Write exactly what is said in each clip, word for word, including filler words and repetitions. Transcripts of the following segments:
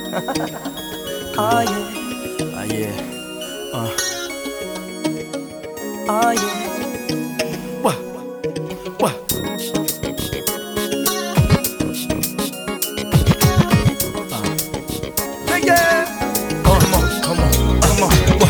Oh yeah, Ah yeah, uh. oh yeah. What? What? Uh. Yeah, yeah. Come on, come on, come on. What?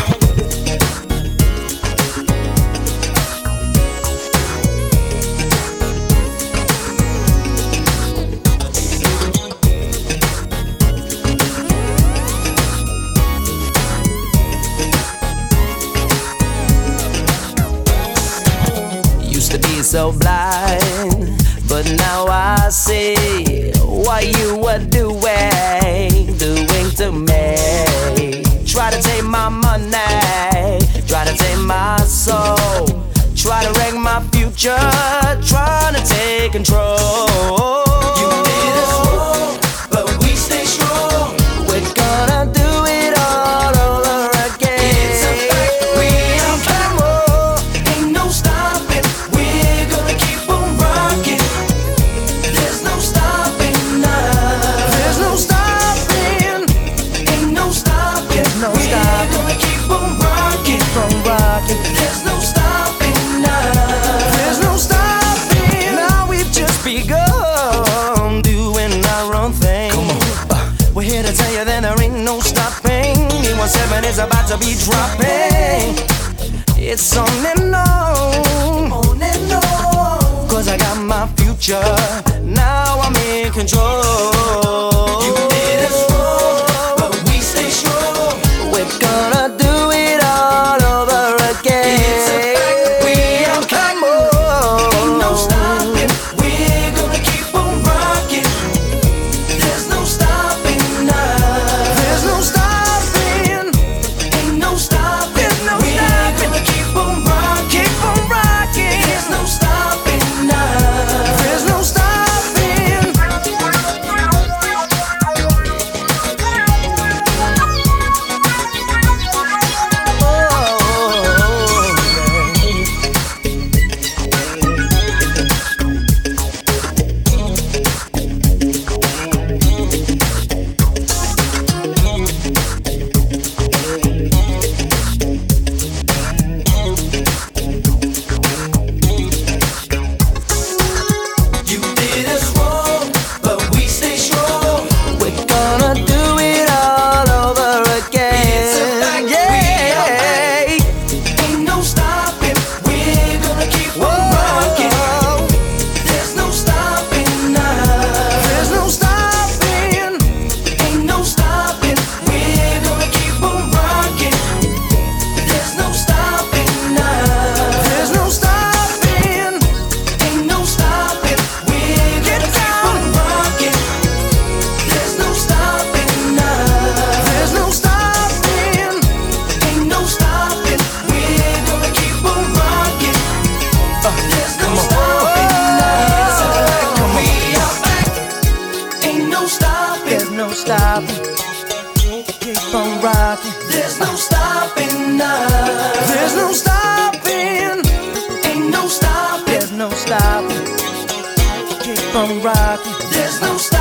Used to be so blind, but now I see what you were doing, doing to me. Try to take my money, try to take my soul, try to wreck my future, trying to take control. You did us wrong, but we stay strong. We're gonna do it all over again. It's a fact, we are back. Ain't no stopping, we're gonna keep on rocking. There's no stopping now. There's no stopping, Ain't no stopping, no we're stopping. gonna keep on rocking. from rocking. There's no stopping now. There's no stopping. Now we've just begun doing our own thing. Come on. Uh. We're here to tell you that there ain't no stopping. E one seven is about to be dropping. It's on and on, On and on. cause I got my future. Now I'm in control. You did us wrong, but we stay strong. We're gonna do it all over again. It's a fact, we are back. Come on. Ain't no stopping, we're gonna keep on rocking. There's no stopping now. There's no stopping. Ain't no stopping, There's no we're stopping. gonna keep on rocking. Keep on rocking. There's no stopping now. There's no stopping. You did us wrong, but we stay strong. We're gonna do it all over again. It's a fact, we yeah. Ain't no stopping, we're gonna keep on rocking. Whoa. There's no stopping now. There's no stopping. Ain't no stopping, we're gonna keep on rocking. There's no stopping now. There's no stopping. Ain't no stopping, we're gonna keep on rocking. There's no stopping now. There's no stopping. Ain't no stopping, we're gonna keep on rocking. There's no stopping now. It's a fact, we are back. Ain't no stopping. There's no stopping. Keep on rocking. There's no stopping now. There's no stopping. Ain't no stopping. There's no stopping. Keep on rocking. There's no stopping.